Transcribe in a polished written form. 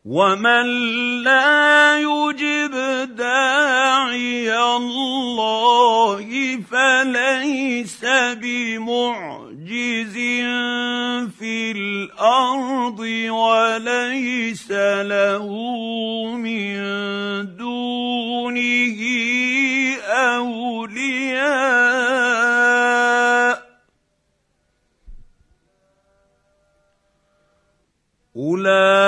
ومن لا يجب داعي الله فليس بمعجز في الارض وليس له من دونه اولياء